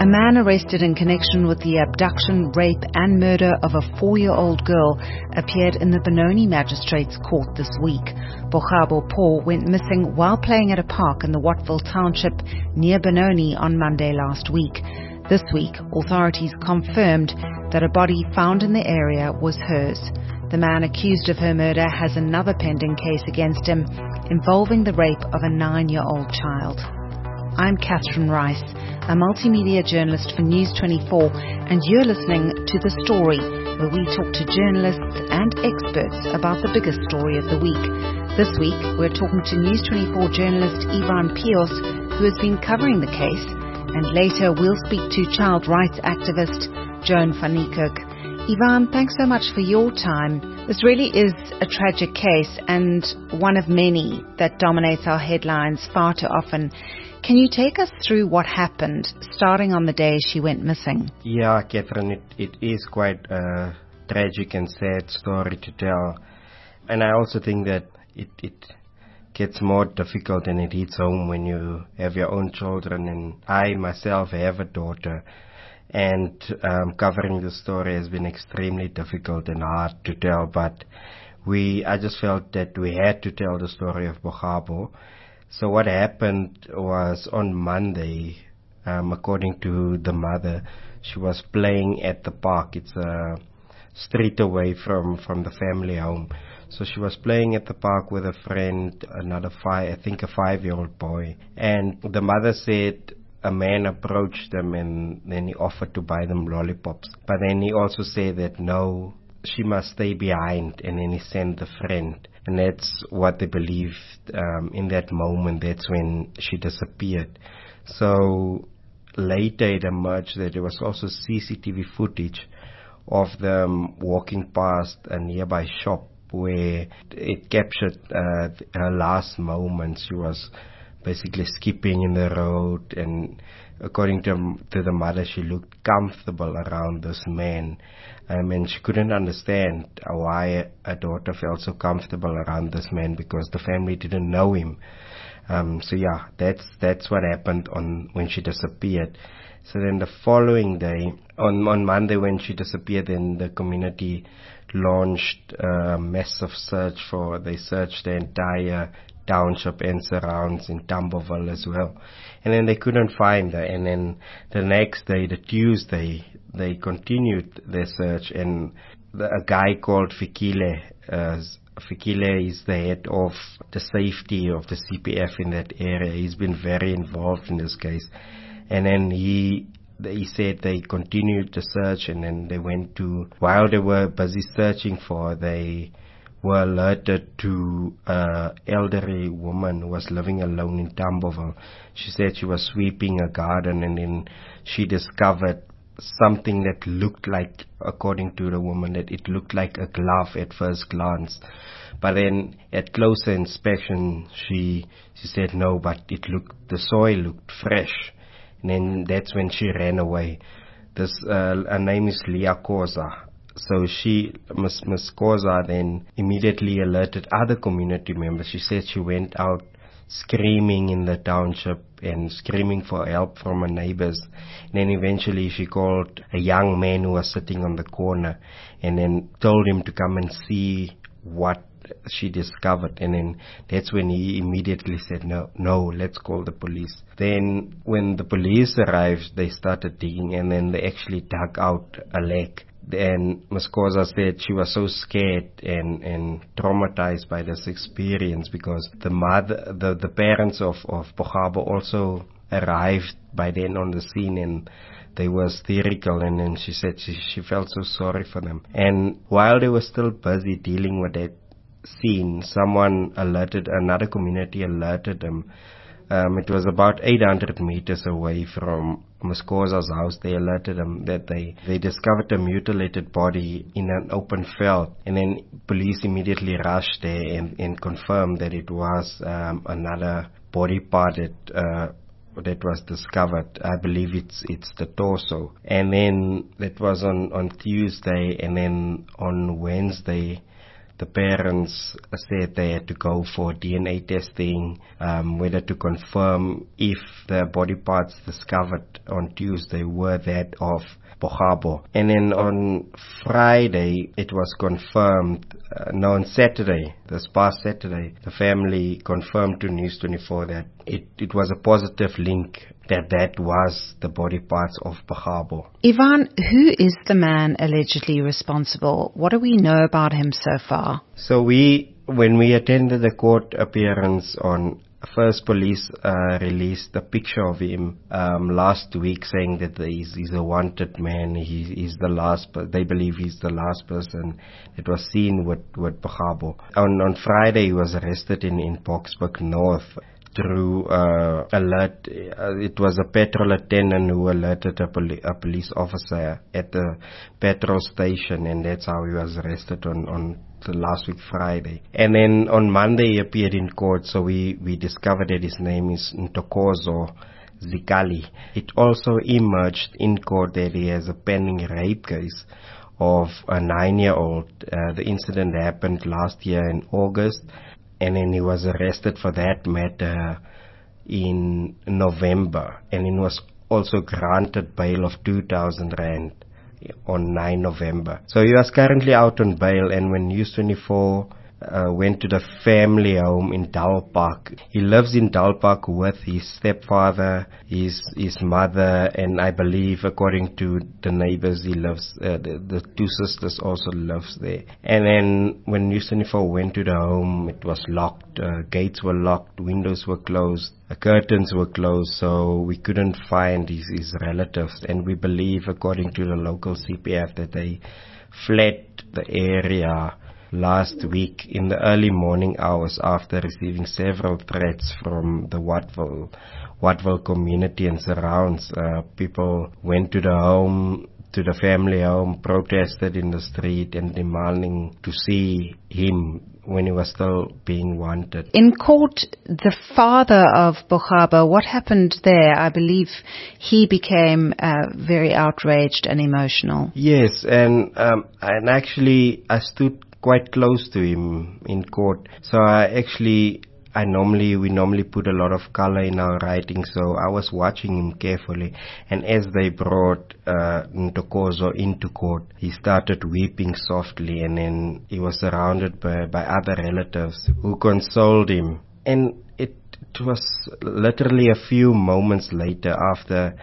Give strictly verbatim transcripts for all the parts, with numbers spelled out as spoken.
A man arrested in connection with the abduction, rape and murder of a four-year-old girl appeared in the Benoni Magistrates Court this week. Bokhabo Paul went missing while playing at a park in the Wattville Township near Benoni on Monday last week. This week, authorities confirmed that a body found in the area was hers. The man accused of her murder has another pending case against him involving the rape of a nine-year-old child. I'm Catherine Rice, a multimedia journalist for News twenty-four, and you're listening to The Story, where we talk to journalists and experts about the biggest story of the week. This week, we're talking to News twenty-four journalist Ivan Pios, who has been covering the case, and later we'll speak to child rights activist Joan van Niekerk. Ivan, thanks so much for your time. This really is a tragic case and one of many that dominates our headlines far too often. Can you take us through what happened, starting on the day she went missing? Yeah, Catherine, it, it is quite a tragic and sad story to tell. And I also think that it, it gets more difficult and it hits home when you have your own children. And I myself have a daughter. And um, covering the story has been extremely difficult and hard to tell. But we, I just felt that we had to tell the story of Bokhabo. So what happened was on Monday, um, according to the mother, she was playing at the park. It's a street away from, from the family home. So she was playing at the park with a friend, another five, I think a five-year-old boy. And the mother said a man approached them and then he offered to buy them lollipops. But then he also said that no, she must stay behind, and then he sent the friend. And that's what they believed um, in that moment. That's when she disappeared. So later it emerged that there was also C C T V footage of them walking past a nearby shop where it captured uh, her last moments. She was basically skipping in the road, and according to, to the mother, she looked comfortable around this man. Um, and she couldn't understand why her daughter felt so comfortable around this man, because the family didn't know him. Um, so yeah, that's that's what happened on when she disappeared. So then the following day, on on Monday when she disappeared, then the community launched a massive search for. They searched the entire township and surrounds in Tamborville as well, and then they couldn't find her. And then the next day, the Tuesday, they continued their search, and the, a guy called Fikile, uh, Fikile is the head of the safety of the C P F in that area. He's been very involved in this case, and then he he said they continued the search, and then they went to, while they were busy searching for her, they were alerted to an elderly woman who was living alone in Tamborville. She said she was sweeping a garden, and then she discovered something that looked like, according to the woman, that it looked like a glove at first glance. But then at closer inspection, she she said no, but it looked, the soil looked fresh. And then that's when she ran away. This uh, her name is Leah Koza. So she, Miss Miss Koza, then immediately alerted other community members. She said she went out screaming in the township and screaming for help from her neighbors. And then eventually she called a young man who was sitting on the corner, and then told him to come and see what she discovered. And then that's when he immediately said, no, no, let's call the police. Then when the police arrived, they started digging, and then they actually dug out a leg. And Miss Koza said she was so scared and, and traumatized by this experience, because the mother, the, the parents of, of Bokhabo also arrived by then on the scene, and they were hysterical, and then she said she, she felt so sorry for them. And while they were still busy dealing with that scene, someone alerted, another community alerted them. Um, it was about eight hundred meters away from Miss Koza's house. They alerted them that they, they discovered a mutilated body in an open field, and then police immediately rushed there and, and confirmed that it was um, another body part that uh, that was discovered. I believe it's it's the torso. And then that was on, on Tuesday, and then on Wednesday the parents said they had to go for D N A testing, um, whether to confirm if the body parts discovered on Tuesday were that of Bohabo. And then on Friday, it was confirmed, uh, no, on Saturday, this past Saturday, the family confirmed to News twenty-four that it, it was a positive link that that was the body parts of Bohabo. Ivan, who is the man allegedly responsible? What do we know about him so far? So we, when we attended the court appearance on First, police uh, released a picture of him um, last week, saying that he's, he's a wanted man. He, he's the last. They believe he's the last person that was seen with with Bohabo. On on Friday, he was arrested in in Boksburg North through uh, alert. Uh, it was a petrol attendant who alerted a, poli- a police officer at the petrol station, and that's how he was arrested on on. The last week Friday. And then on Monday he appeared in court, so we, we discovered that his name is Ntokozo Zikali. It also emerged in court that he has a pending rape case of a nine-year-old. Uh, the incident happened last year in August, and then he was arrested for that matter in November, and he was also granted bail of two thousand rand on ninth of November. So he was currently out on bail, and when News twenty-four uh, went to the family home in Dalpark, he lives in Dalpark with his stepfather, his his mother, and I believe, according to the neighbors, he lives, uh, the, the two sisters also lives there. And then when News twenty-four went to the home, it was locked, uh, gates were locked, windows were closed, the curtains were closed, so we couldn't find his, his relatives. And we believe, according to the local C P F, that they fled the area last week in the early morning hours after receiving several threats from the Wattville, Wattville community and surrounds. Uh, people went to the home, to the family home, protested in the street and demanding to see him when he was still being wanted. In court, the father of Bohabo, what happened there? I believe he became uh, very outraged and emotional. Yes, and um, and actually I stood quite close to him in court. So I actually, I normally, we normally put a lot of color in our writing, so I was watching him carefully. And as they brought uh, Ntokozo into court, he started weeping softly, and then he was surrounded by, by other relatives who consoled him. And it, it was literally a few moments later, after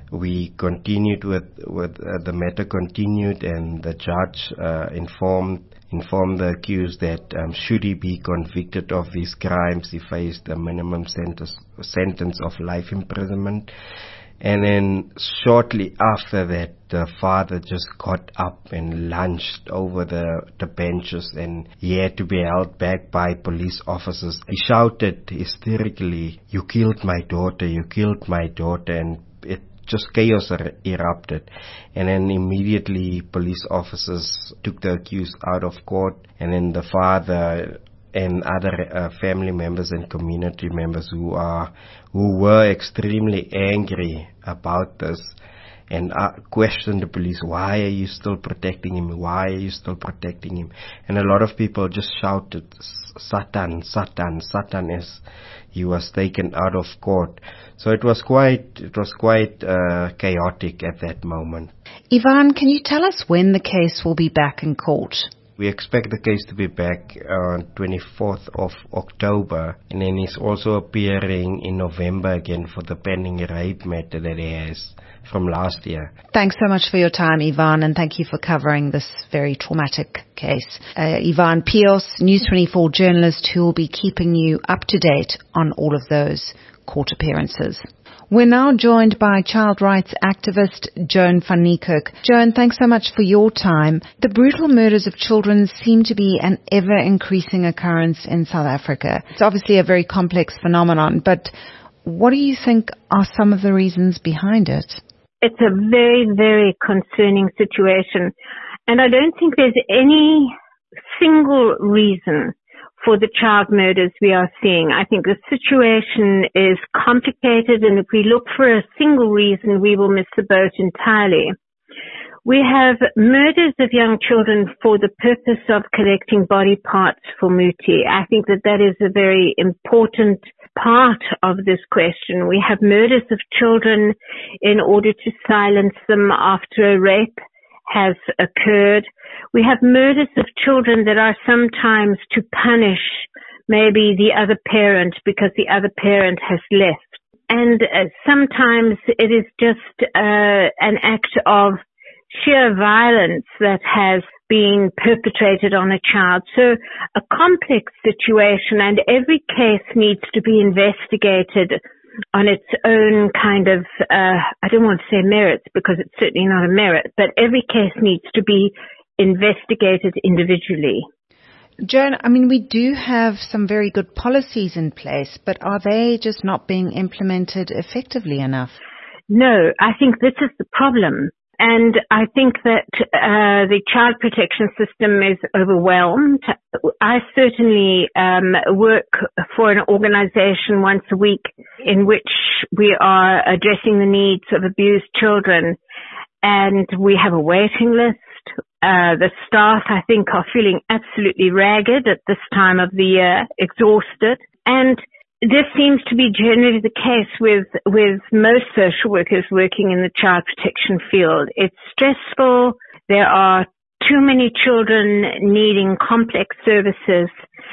we continued with, with uh, the matter continued, and the judge uh, informed informed the accused that um, should he be convicted of these crimes, he faced a minimum sentence, sentence of life imprisonment. And then shortly after that, the father just got up and lunged over the, the benches, and he had to be held back by police officers. He shouted hysterically, "You killed my daughter, you killed my daughter," and it just chaos er- erupted. And then immediately police officers took the accused out of court, and then the father and other uh, family members and community members who are who were extremely angry about this and uh, questioned the police, why are you still protecting him? Why are you still protecting him? And a lot of people just shouted, Satan, Satan, Satan, as he was taken out of court. So it was quite, it was quite uh, chaotic at that moment. Ivan, can you tell us when the case will be back in court? We expect the case to be back on twenty-fourth of October, and then he's also appearing in November again for the pending rape matter that he has from last year. Thanks so much for your time, Ivan, and thank you for covering this very traumatic case. Uh, Ivan Pios, News twenty-four journalist, who will be keeping you up to date on all of those court appearances. We're now joined by child rights activist Joan van Niekerk. Joan, thanks so much for your time. The brutal murders of children seem to be an ever-increasing occurrence in South Africa. It's obviously a very complex phenomenon, but what do you think are some of the reasons behind it? It's a very, very concerning situation, and I don't think there's any single reason for the child murders we are seeing. I think the situation is complicated, and if we look for a single reason, we will miss the boat entirely. We have murders of young children for the purpose of collecting body parts for Muti. I think that that is a very important part of this question. We have murders of children in order to silence them after a rape has occurred. We have murders of children that are sometimes to punish maybe the other parent because the other parent has left. And uh, sometimes it is just uh, an act of sheer violence that has been perpetrated on a child. So a complex situation, and every case needs to be investigated on its own kind of, uh, I don't want to say merits because it's certainly not a merit, but every case needs to be investigated individually. Joan, I mean, we do have some very good policies in place, but are they just not being implemented effectively enough? No, I think this is the problem. And I think that uh, the child protection system is overwhelmed. I certainly um, work for an organization once a week in which we are addressing the needs of abused children. And we have a waiting list. Uh, the staff, I think, are feeling absolutely ragged at this time of the year, exhausted. And this seems to be generally the case with, with most social workers working in the child protection field. It's stressful. There are too many children needing complex services.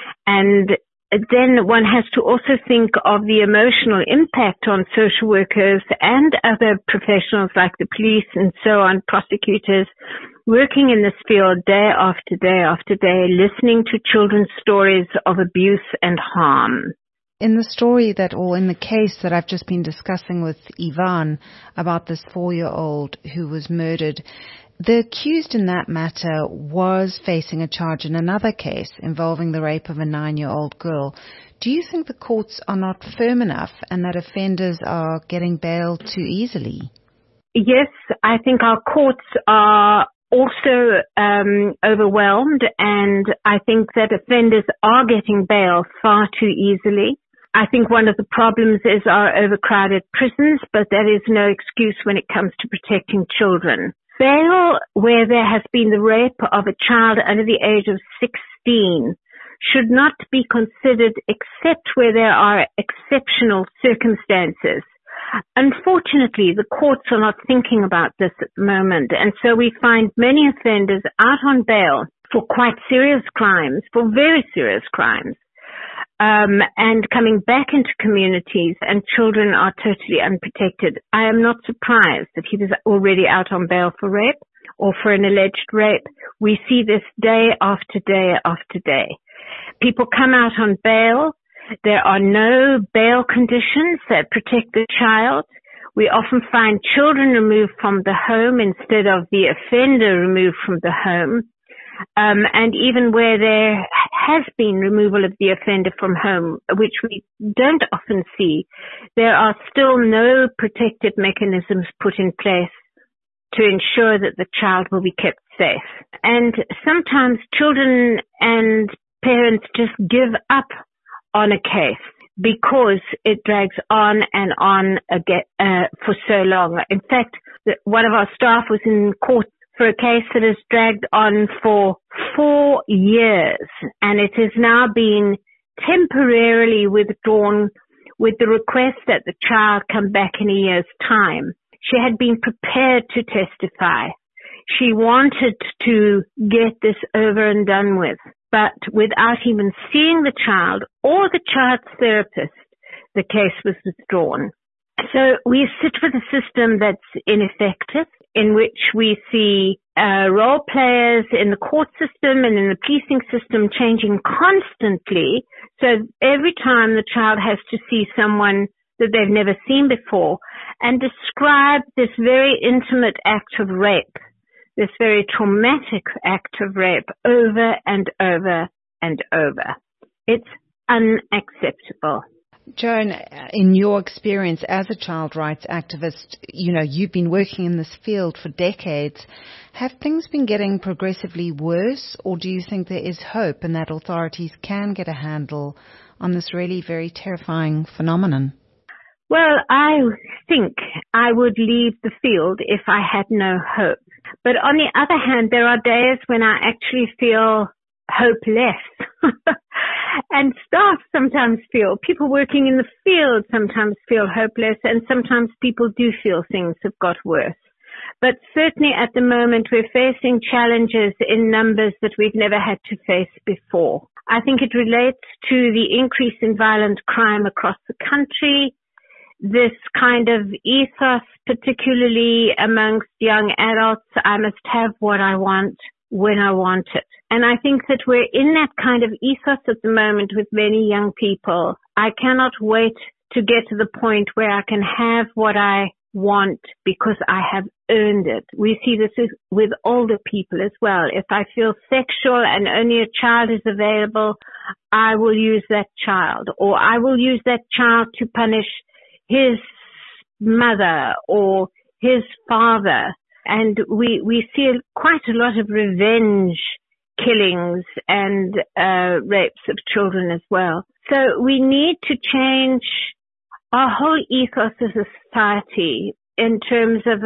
And then one has to also think of the emotional impact on social workers and other professionals like the police and so on, prosecutors, working in this field day after day after day, listening to children's stories of abuse and harm. In the story that, or in the case that I've just been discussing with Ivan about this four-year-old who was murdered, the accused in that matter was facing a charge in another case involving the rape of a nine-year-old girl. Do you think the courts are not firm enough and that offenders are getting bailed too easily? Yes, I think our courts are also um, overwhelmed, and I think that offenders are getting bail far too easily. I think one of the problems is our overcrowded prisons, but that is no excuse when it comes to protecting children. Bail where there has been the rape of a child under the age of sixteen should not be considered except where there are exceptional circumstances. Unfortunately, the courts are not thinking about this at the moment, and so we find many offenders out on bail for quite serious crimes, for very serious crimes. Um, and coming back into communities, and children are totally unprotected. I am not surprised that he was already out on bail for rape or for an alleged rape. We see this day after day after day. People come out on bail. There are no bail conditions that protect the child. We often find children removed from the home instead of the offender removed from the home. Um, and even where there has been removal of the offender from home, which we don't often see, there are still no protective mechanisms put in place to ensure that the child will be kept safe. And sometimes children and parents just give up on a case because it drags on and on again, uh, for so long. In fact, one of our staff was in court for a case that has dragged on for four years, and it has now been temporarily withdrawn with the request that the child come back in a year's time. She had been prepared to testify. She wanted to get this over and done with, but without even seeing the child or the child's therapist, the case was withdrawn. So we sit with a system that's ineffective, in which we see uh, role players in the court system and in the policing system changing constantly. So every time the child has to see someone that they've never seen before and describe this very intimate act of rape, this very traumatic act of rape over and over and over. It's unacceptable. Joan, in your experience as a child rights activist, you know, you've been working in this field for decades. Have things been getting progressively worse, or do you think there is hope and that authorities can get a handle on this really very terrifying phenomenon? Well, I think I would leave the field if I had no hope. But on the other hand, there are days when I actually feel hopeless. And staff sometimes feel, people working in the field sometimes feel hopeless, and sometimes people do feel things have got worse. But certainly at the moment we're facing challenges in numbers that we've never had to face before. I think it relates to the increase in violent crime across the country, this kind of ethos, particularly amongst young adults, I must have what I want when I want it. And I think that we're in that kind of ethos at the moment with many young people. I cannot wait to get to the point where I can have what I want because I have earned it. We see this with older people as well. If I feel sexual and only a child is available, I will use that child, or I will use that child to punish his mother or his father. And we, we see quite a lot of revenge killings and uh, rapes of children as well. So we need to change our whole ethos as a society in terms of,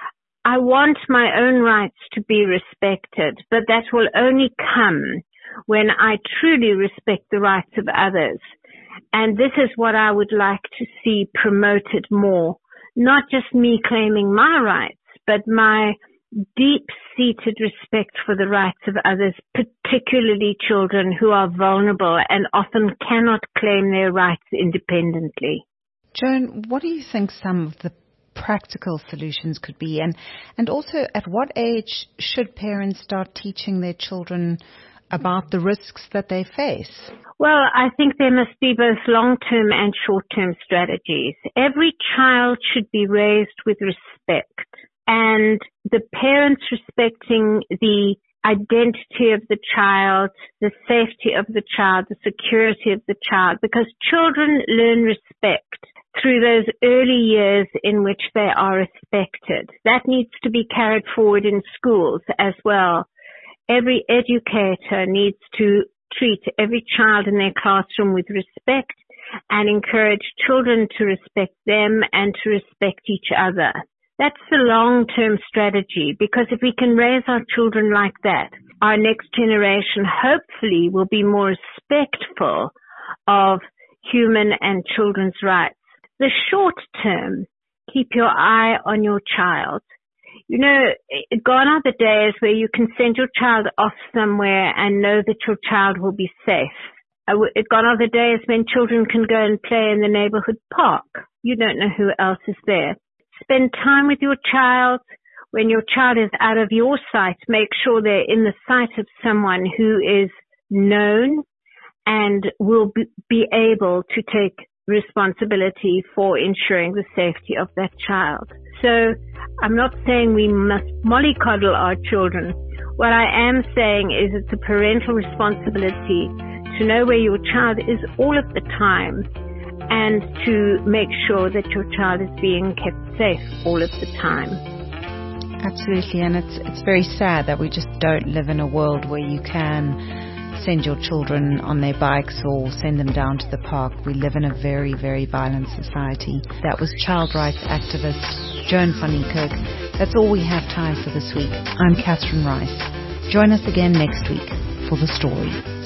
I want my own rights to be respected, but that will only come when I truly respect the rights of others. And this is what I would like to see promoted more, not just me claiming my rights, but my deep-seated respect for the rights of others, particularly children who are vulnerable and often cannot claim their rights independently. Joan, what do you think some of the practical solutions could be? And, and also, at what age should parents start teaching their children about the risks that they face? Well, I think there must be both long-term and short-term strategies. Every child should be raised with respect, and the parents respecting the identity of the child, the safety of the child, the security of the child, because children learn respect through those early years in which they are respected. That needs to be carried forward in schools as well. Every educator needs to treat every child in their classroom with respect and encourage children to respect them and to respect each other. That's the long-term strategy, because if we can raise our children like that, our next generation hopefully will be more respectful of human and children's rights. The short term, keep your eye on your child. You know, gone are the days where you can send your child off somewhere and know that your child will be safe. Gone are the days when children can go and play in the neighborhood park. You don't know who else is there. Spend time with your child. When your child is out of your sight, make sure they're in the sight of someone who is known and will be able to take responsibility for ensuring the safety of that child. So I'm not saying we must mollycoddle our children. What I am saying is it's a parental responsibility to know where your child is all of the time and to make sure that your child is being kept safe all of the time. Absolutely, and it's it's very sad that we just don't live in a world where you can send your children on their bikes or send them down to the park. We live in a very, very violent society. That was child rights activist Joan van Niekerk. That's all we have time for this week. I'm Catherine Rice. Join us again next week for The Story.